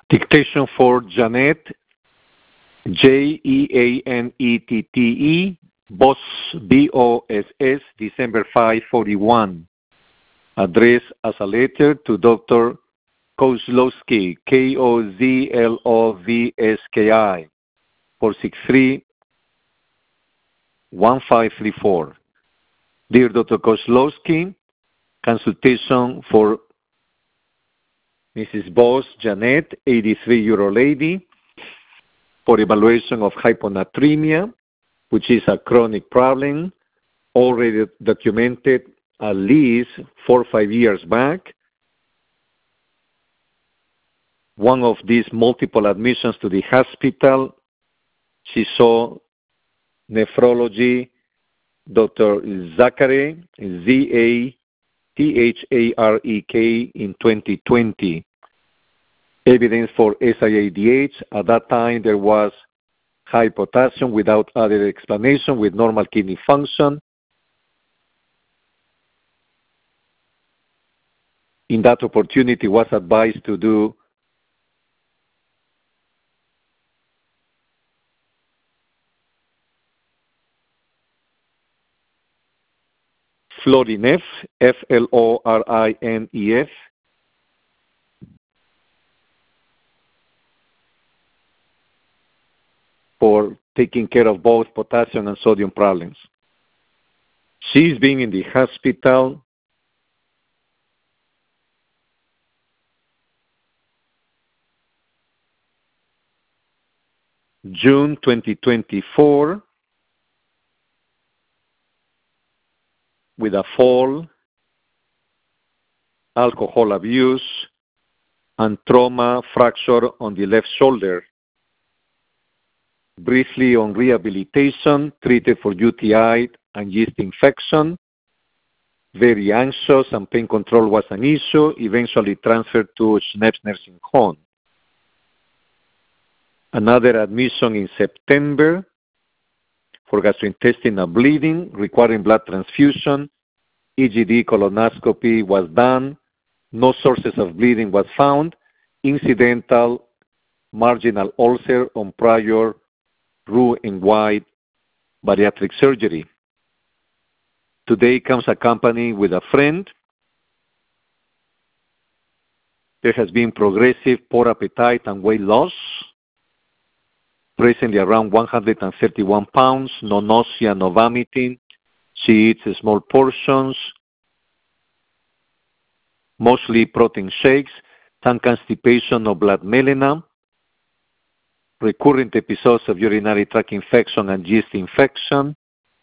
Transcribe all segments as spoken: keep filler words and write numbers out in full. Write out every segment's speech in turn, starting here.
Dictation for Janet, J E A N E T T E, Boss, B O S S, December fifth, forty-one. Address as a letter to Doctor Kozlowski, K O Z L O V S K I, four six three, one five three four. Dear Doctor Kozlowski, consultation for Missus Boss Janet, eighty-three-year-old lady, for evaluation of hyponatremia, which is a chronic problem already documented at least four or five years back. One of these multiple admissions to the hospital, she saw nephrology, Doctor Zachary, Z A T H A R E K, in twenty twenty. Evidence for S I A D H. At that time, there was high potassium without other explanation with normal kidney function. In that opportunity, was advised to do Florinef, F L O R I N E F, for taking care of both potassium and sodium problems. She's been in the hospital June twenty twenty-four with a fall, alcohol abuse, and trauma fracture on the left shoulder. Briefly on rehabilitation, treated for U T I and yeast infection. Very anxious and pain control was an issue, eventually transferred to Schneps Nursing Home. Another admission in September for gastrointestinal bleeding, requiring blood transfusion. E G D colonoscopy was done. No sources of bleeding was found. Incidental marginal ulcer on prior Roux and White bariatric surgery. Today comes accompanied with a friend. There has been progressive poor appetite and weight loss. Presently around one hundred thirty-one pounds, no nausea, no vomiting. She eats small portions, mostly protein shakes, some constipation, no blood melena, recurrent episodes of urinary tract infection and yeast infection.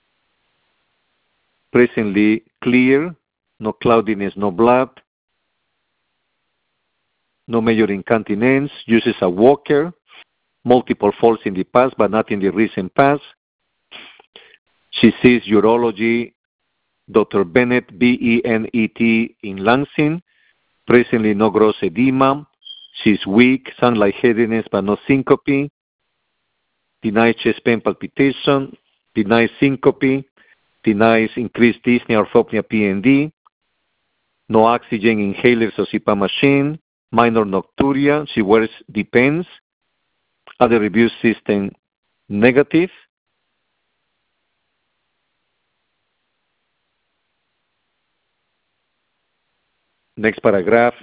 Presently clear, no cloudiness, no blood, no major incontinence, uses a walker, multiple falls in the past but not in the recent past. She sees urology, Doctor Bennett, B E N E T, in Lansing. Presently no gross edema. She's weak, some lightheadedness but no syncope. Denies chest pain palpitation. Denies syncope. Denies increased dyspnea, orthopnea, P N D. No oxygen inhalers or C PAP machine. Minor nocturia. She wears Depends. Other review system negative. Next paragraph.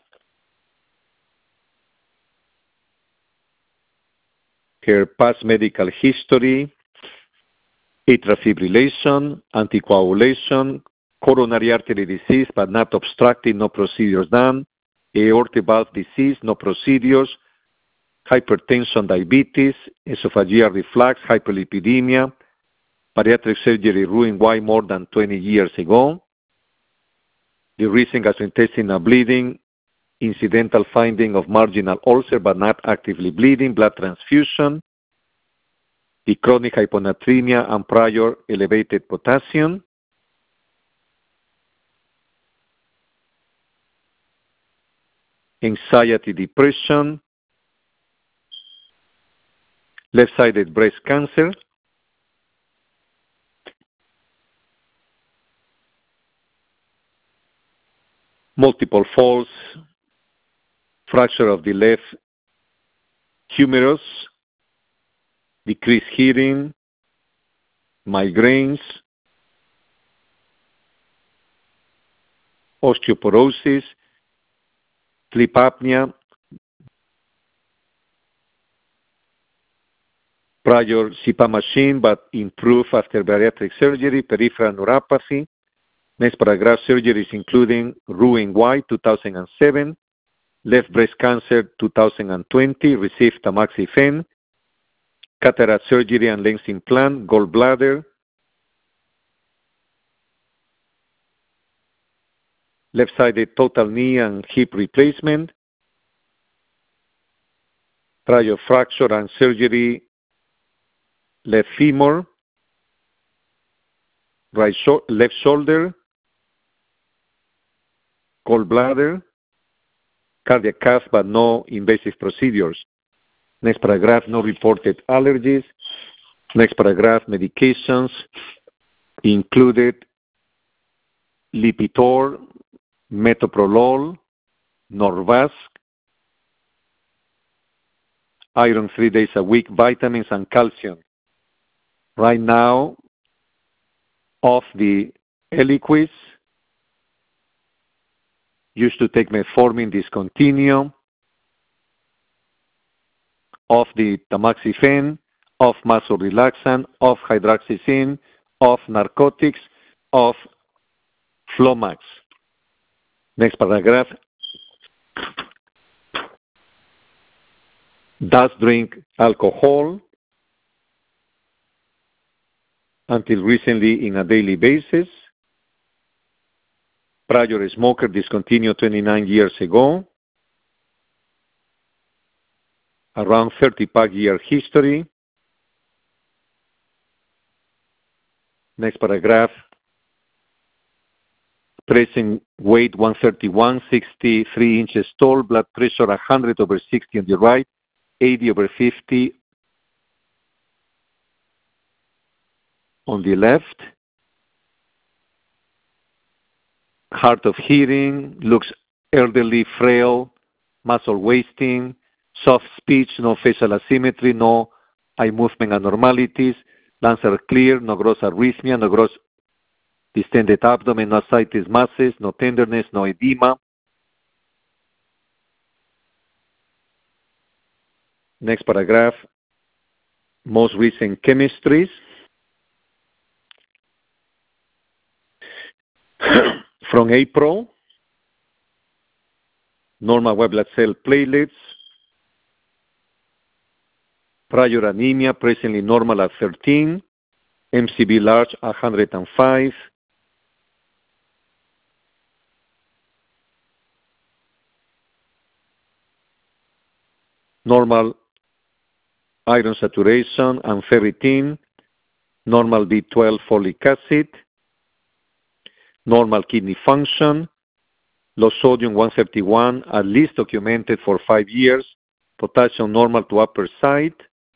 Her past medical history, atrial fibrillation, anticoagulation, coronary artery disease but not obstructed, no procedures done, aortic valve disease, no procedures, hypertension, diabetes, esophageal reflux, hyperlipidemia, bariatric surgery ruined why more than twenty years ago. The recent gastrointestinal bleeding, incidental finding of marginal ulcer but not actively bleeding, blood transfusion, the chronic hyponatremia and prior elevated potassium, anxiety, depression, left-sided breast cancer, multiple falls, fracture of the left humorous, decreased hearing, migraines, osteoporosis, sleep apnea, prior C PAP machine but improved after bariatric surgery, peripheral neuropathy. Next paragraph, surgeries including Roux-en-Y two thousand seven, left breast cancer two thousand twenty, received tamoxifen, cataract surgery and lens implant, gallbladder, left-sided total knee and hip replacement, prior fracture and surgery, left femur, right sho- left shoulder, gallbladder, cardiac cath, but no invasive procedures. Next paragraph, no reported allergies. Next paragraph, medications included Lipitor, metoprolol, Norvasc, iron three days a week, vitamins and calcium. Right now, off the Eliquis, used to take metformin, discontinue, off the tamoxifen, off muscle relaxant, off hydroxyzine, off narcotics, off Flomax. Next paragraph. Does drink alcohol until recently in a daily basis. Prior smoker discontinued twenty-nine years ago. Around thirty pack year history. Next paragraph. Present weight one thirty-one, sixty-three inches tall, blood pressure one hundred over sixty on the right, eighty over fifty on the left. Hard of hearing, looks elderly, frail, muscle wasting, soft speech, no facial asymmetry, no eye movement abnormalities, lungs are clear, no gross arrhythmia, no gross distended abdomen, no ascites masses, no tenderness, no edema. Next paragraph, most recent chemistries. From April, normal white blood cell platelets, prior anemia, presently normal at thirteen, M C B large one hundred five, normal iron saturation and ferritin, normal B twelve folic acid, normal kidney function, low sodium one thirty-one, at least documented for five years, potassium normal to upper side,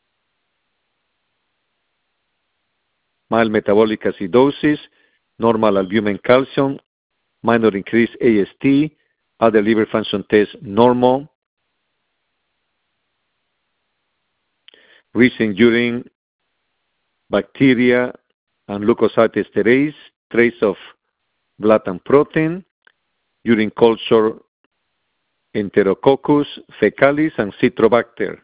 mild metabolic acidosis, normal albumin calcium, minor increase A S T, other liver function tests normal, recent urine bacteria and leukocyte esterase, trace of blood and protein, urine culture Enterococcus fecalis and Citrobacter.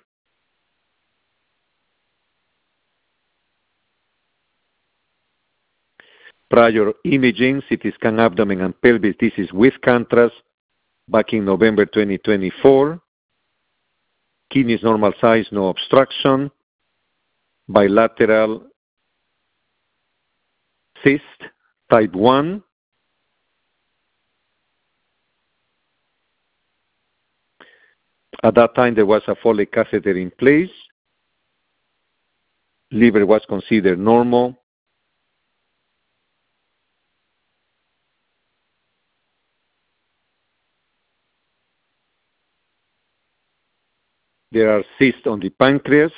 Prior imaging, C T scan abdomen and pelvis, this is with contrast, back in November twenty twenty-four. Kidneys normal size, no obstruction. Bilateral cyst, type one. At that time, there was a Foley catheter in place. Liver was considered normal. There are cysts on the pancreas.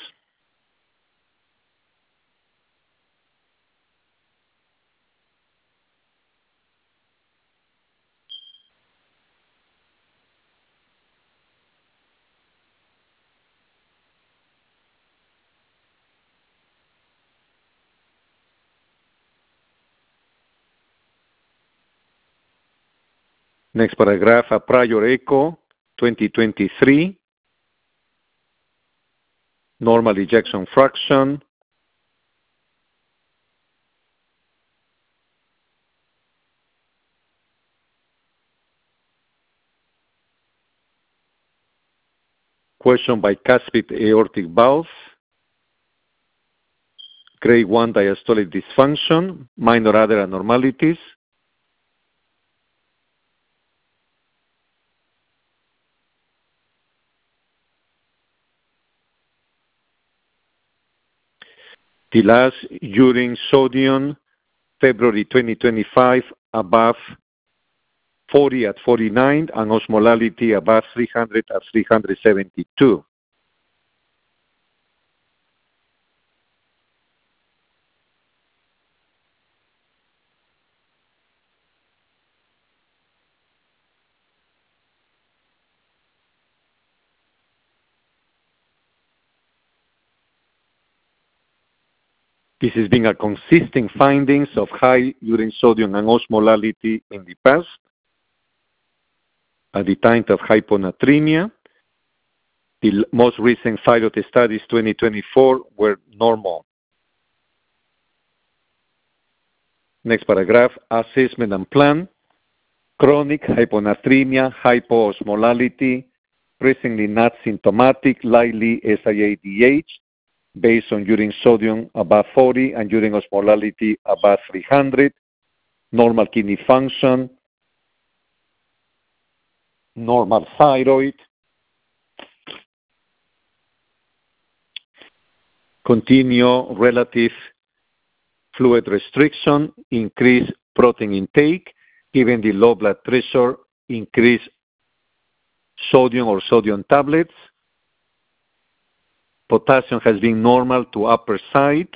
Next paragraph, a prior echo, twenty twenty-three. Normal ejection fraction. Question by cuspid aortic valve. Grade one diastolic dysfunction, minor other abnormalities. The last urine sodium, February twenty twenty-five, above forty at forty-nine, and osmolality above three hundred at three hundred seventy-two. This has been a consistent findings of high urine sodium and osmolality in the past, at the time of hyponatremia. The most recent pilot studies, twenty twenty-four, were normal. Next paragraph, assessment and plan. Chronic hyponatremia, hypoosmolality, presently not symptomatic, likely S I A D H, based on urine sodium above forty and urine osmolality above three hundred, normal kidney function, normal thyroid, continue relative fluid restriction, increase protein intake, given the low blood pressure, increase sodium or sodium tablets. Potassium has been normal to upper side.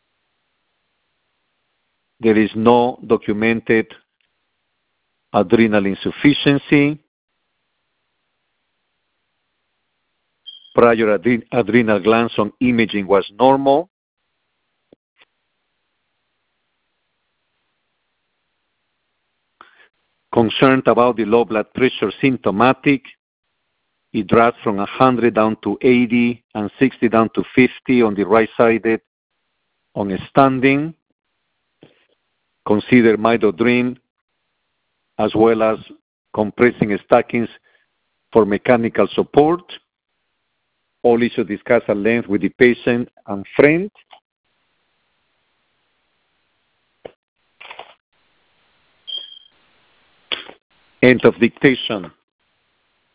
There is no documented adrenal insufficiency. Prior adre adrenal glands on imaging was normal. Concerned about the low blood pressure, symptomatic. It drops from one hundred down to eighty and sixty down to fifty on the right-sided on a standing. Consider midodrine as well as compressing stockings for mechanical support. All issues discussed at length with the patient and friend. End of dictation.